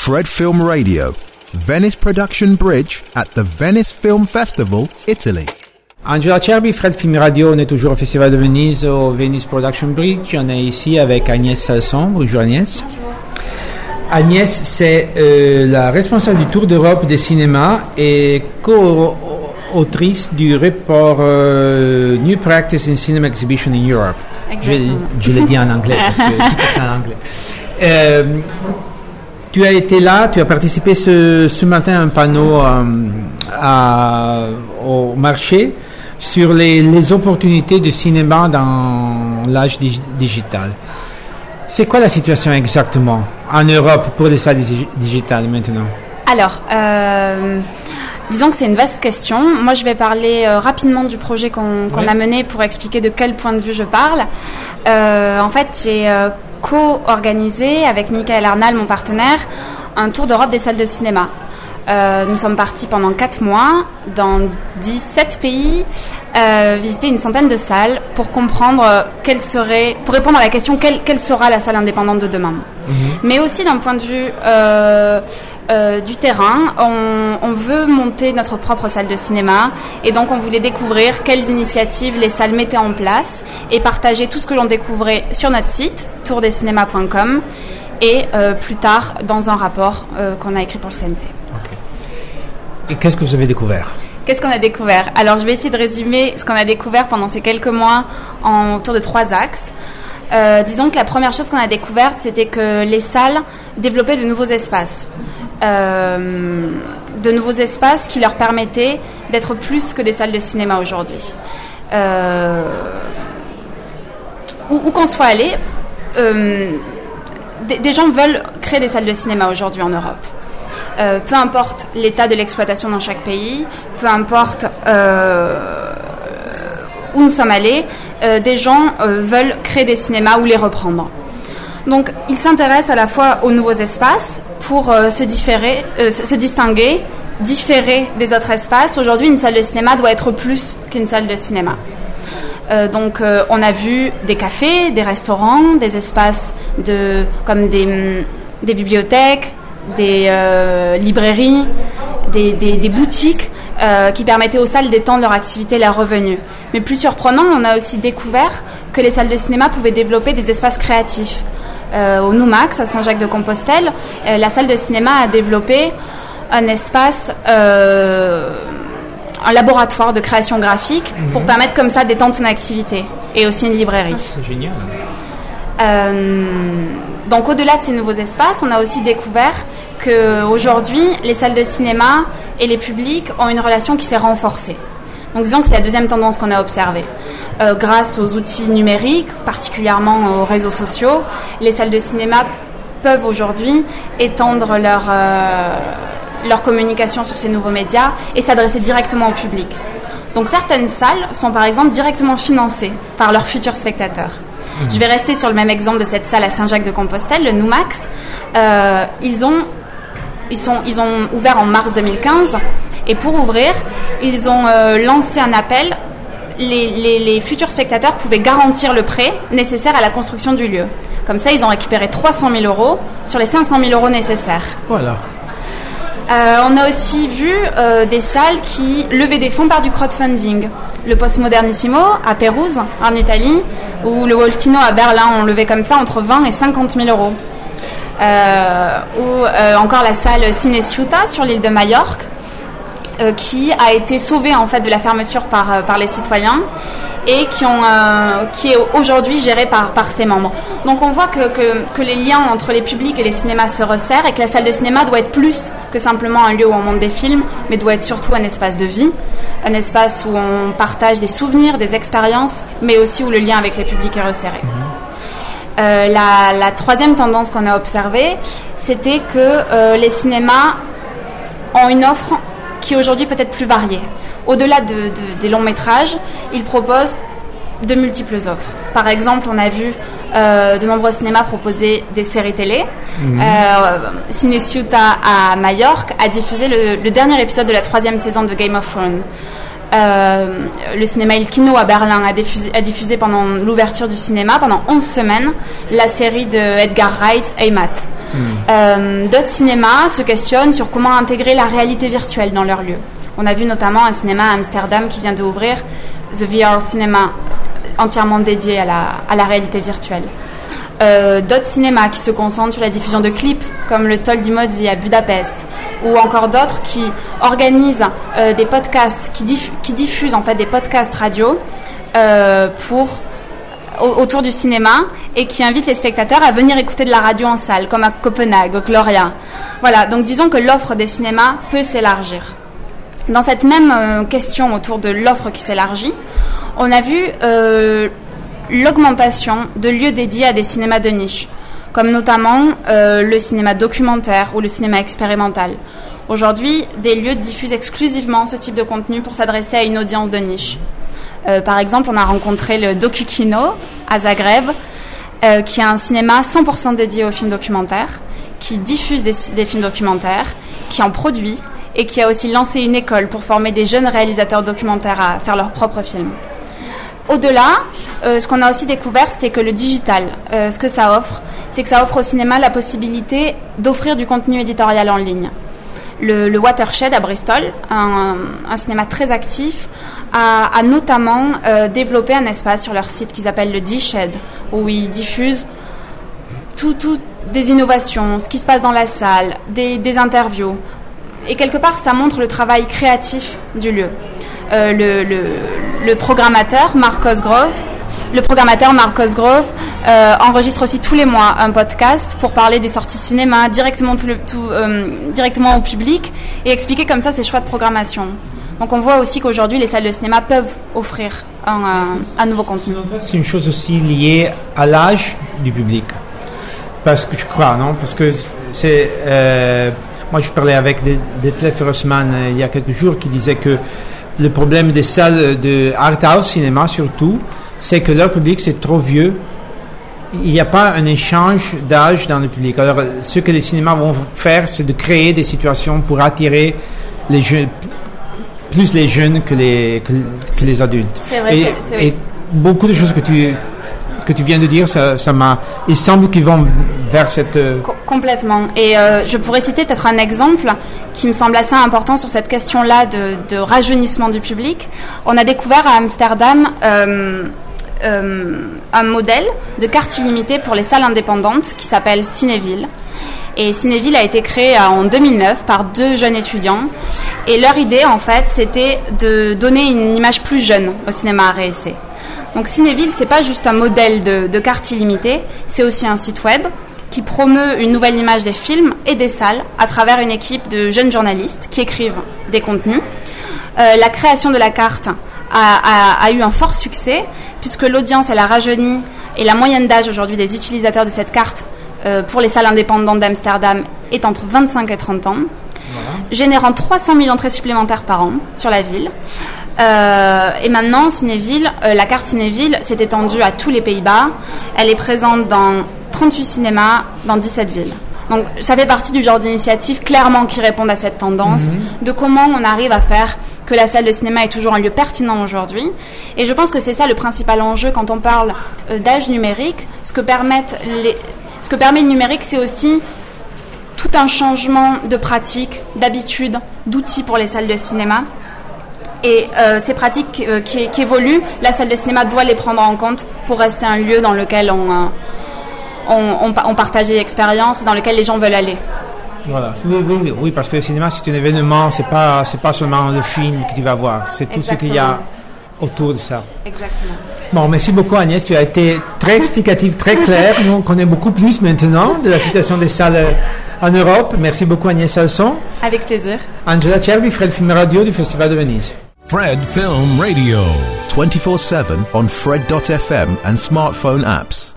Fred Film Radio, Venice Production Bridge at the Venice Film Festival, Italy. Angela Cerbi, Fred Film Radio, on est toujours au Festival de Venise, au Venice Production Bridge. On est ici avec Agnès Salson. Bonjour Agnès. Agnès, c'est la responsable du Tour d'Europe des cinémas et co-autrice du report New Practice in Cinema Exhibition in Europe. Je l'ai dit en anglais parce que tout est en anglais. Tu as été là, tu as participé ce matin à un panneau au marché sur les opportunités de cinéma dans l'âge digital. C'est quoi la situation exactement en Europe pour les salles digitales maintenant? Alors, disons que c'est une vaste question. Moi, je vais parler rapidement du projet qu'on a mené pour expliquer de quel point de vue je parle. En fait, j'ai co-organisé avec Michael Arnal, mon partenaire, un tour d'Europe des salles de cinéma. Nous sommes partis pendant 4 mois dans 17 pays, visiter une centaine de salles pour comprendre pour répondre à la question quelle sera la salle indépendante de demain. Mais aussi d'un point de vue du terrain, on veut monter notre propre salle de cinéma et donc on voulait découvrir quelles initiatives les salles mettaient en place et partager tout ce que l'on découvrait sur notre site tourdescinémas.com et plus tard dans un rapport qu'on a écrit pour le CNC. Okay. Et qu'est-ce que vous avez découvert? Qu'est-ce qu'on a découvert? Alors je vais essayer de résumer ce qu'on a découvert pendant ces quelques mois autour de 3 axes. Disons que la première chose qu'on a découverte, c'était que les salles développaient de nouveaux espaces. De nouveaux espaces qui leur permettaient d'être plus que des salles de cinéma aujourd'hui. Où qu'on soit allé, des gens veulent créer des salles de cinéma aujourd'hui en Europe. Peu importe l'état de l'exploitation dans chaque pays, peu importe où nous sommes allés, des gens veulent créer des cinémas ou les reprendre. Donc, ils s'intéressent à la fois aux nouveaux espaces pour se distinguer, différer des autres espaces. Aujourd'hui, une salle de cinéma doit être plus qu'une salle de cinéma. Donc, on a vu des cafés, des restaurants, des espaces comme des bibliothèques, des librairies, des boutiques qui permettaient aux salles d'étendre leur activité et leurs revenus. Mais plus surprenant, on a aussi découvert que les salles de cinéma pouvaient développer des espaces créatifs. Au NUMAX, à Saint-Jacques-de-Compostelle, la salle de cinéma a développé un espace, un laboratoire de création graphique pour permettre comme ça d'étendre son activité, et aussi une librairie. C'est génial. Donc au-delà de ces nouveaux espaces, on a aussi découvert qu'aujourd'hui, les salles de cinéma et les publics ont une relation qui s'est renforcée. Donc disons que c'est la deuxième tendance qu'on a observée. Grâce aux outils numériques, particulièrement aux réseaux sociaux, les salles de cinéma peuvent aujourd'hui étendre leur communication sur ces nouveaux médias et s'adresser directement au public. Donc certaines salles sont par exemple directement financées par leurs futurs spectateurs. Je vais rester sur le même exemple de cette salle à Saint-Jacques-de-Compostelle, le NUMAX. Ils ont ouvert en mars 2015 et pour ouvrir, ils ont lancé un appel. Les futurs spectateurs pouvaient garantir le prêt nécessaire à la construction du lieu. Comme ça, ils ont récupéré 300 000 euros sur les 500 000 euros nécessaires. Voilà. On a aussi vu des salles qui levaient des fonds par du crowdfunding. Le Postmodernissimo à Pérouse, en Italie, ou le Volcano à Berlin ont levé comme ça entre 20 et 50 000 euros. Ou encore la salle Cineciuta sur l'île de Majorque, qui a été sauvée en fait de la fermeture par les citoyens et qui est aujourd'hui gérée par ses membres. Donc on voit que les liens entre les publics et les cinémas se resserrent et que la salle de cinéma doit être plus que simplement un lieu où on monte des films, mais doit être surtout un espace de vie, un espace où on partage des souvenirs, des expériences, mais aussi où le lien avec les publics est resserré. La troisième tendance qu'on a observée, c'était que les cinémas ont une offre qui est aujourd'hui peut-être plus variée. Au-delà des longs métrages, ils proposent de multiples offres. Par exemple, on a vu de nombreux cinémas proposer des séries télé. Cineciuta à Majorque a diffusé le dernier épisode de la 3e saison de Game of Thrones. Le cinéma Il Kino à Berlin a diffusé pendant l'ouverture du cinéma, pendant 11 semaines, la série de Edgar Wright, Heimat. D'autres cinémas se questionnent sur comment intégrer la réalité virtuelle dans leur lieu. On a vu notamment un cinéma à Amsterdam qui vient d'ouvrir, The VR Cinema, entièrement dédié à la réalité virtuelle. D'autres cinémas qui se concentrent sur la diffusion de clips, comme le Toldi Mozzi à Budapest, ou encore d'autres qui organisent des podcasts, qui diffusent en fait des podcasts radio autour du cinéma et qui invitent les spectateurs à venir écouter de la radio en salle, comme à Copenhague, au Gloria. Voilà, donc disons que l'offre des cinémas peut s'élargir. Dans cette même question autour de l'offre qui s'élargit, on a vu l'augmentation de lieux dédiés à des cinémas de niche, comme notamment le cinéma documentaire ou le cinéma expérimental. Aujourd'hui, des lieux diffusent exclusivement ce type de contenu pour s'adresser à une audience de niche. Par exemple, on a rencontré le DocuKino à Zagreb, qui est un cinéma 100% dédié aux films documentaires, qui diffuse des films documentaires, qui en produit et qui a aussi lancé une école pour former des jeunes réalisateurs documentaires à faire leurs propres films. Au-delà, ce qu'on a aussi découvert, c'était que le digital, ce que ça offre, c'est que ça offre au cinéma la possibilité d'offrir du contenu éditorial en ligne. Le Watershed à Bristol, un cinéma très actif, a notamment développé un espace sur leur site qu'ils appellent le D-Shed, où ils diffusent tout des innovations, ce qui se passe dans la salle, des interviews. Et quelque part, ça montre le travail créatif du lieu. Le programmateur Mark Cosgrove enregistre aussi tous les mois un podcast pour parler des sorties cinéma directement au public et expliquer comme ça ses choix de programmation. Donc on voit aussi qu'aujourd'hui les salles de cinéma peuvent offrir un nouveau contenu. C'est une chose aussi liée à l'âge du public, parce que je crois, non, parce que c'est moi je parlais avec Detlef Rossmann il y a quelques jours qui disait que le problème des salles de art house cinéma surtout, c'est que leur public c'est trop vieux. Il n'y a pas un échange d'âge dans le public. Alors, ce que les cinémas vont faire, c'est de créer des situations pour attirer les jeunes, plus les jeunes que les adultes. C'est vrai. Et beaucoup de choses que tu viens de dire, ça m'a. Il semble qu'ils vont vers cette. Complètement. Et je pourrais citer peut-être un exemple qui me semble assez important sur cette question-là de rajeunissement du public. On a découvert à Amsterdam un modèle de carte illimitée pour les salles indépendantes qui s'appelle Cinéville. Et Cinéville a été créé en 2009 par 2 jeunes étudiants. Et leur idée, en fait, c'était de donner une image plus jeune au cinéma art et essai. Donc Cinéville, c'est pas juste un modèle de carte illimitée, c'est aussi un site web qui promeut une nouvelle image des films et des salles à travers une équipe de jeunes journalistes qui écrivent des contenus. La création de la carte a eu un fort succès puisque l'audience elle a rajeuni et la moyenne d'âge aujourd'hui des utilisateurs de cette carte pour les salles indépendantes d'Amsterdam est entre 25 et 30 ans, générant 300 000 entrées supplémentaires par an sur la ville. Et maintenant, Cinéville, la carte Cinéville s'est étendue à tous les Pays-Bas. Elle est présente dans 38 cinémas dans 17 villes. Donc ça fait partie du genre d'initiative clairement qui répondent à cette tendance de comment on arrive à faire que la salle de cinéma est toujours un lieu pertinent aujourd'hui. Et je pense que c'est ça le principal enjeu quand on parle d'âge numérique. Ce que permet le numérique, c'est aussi tout un changement de pratique, d'habitude, d'outils pour les salles de cinéma. Et ces pratiques qui évoluent, la salle de cinéma doit les prendre en compte pour rester un lieu dans lequel on partage des expériences, dans lequel les gens veulent aller. Voilà. Oui, parce que le cinéma c'est un événement, c'est pas seulement le film que tu vas voir, c'est tout ce qu'il y a autour de ça. Exactement. Bon, merci beaucoup Agnès, tu as été très explicative, très claire. Nous on connaît beaucoup plus maintenant de la situation des salles en Europe. Merci beaucoup Agnès Salson. Avec plaisir. Angela Cervi, Fred Film Radio du Festival de Venise. Fred Film Radio 24/7 on Fred.fm and smartphone apps.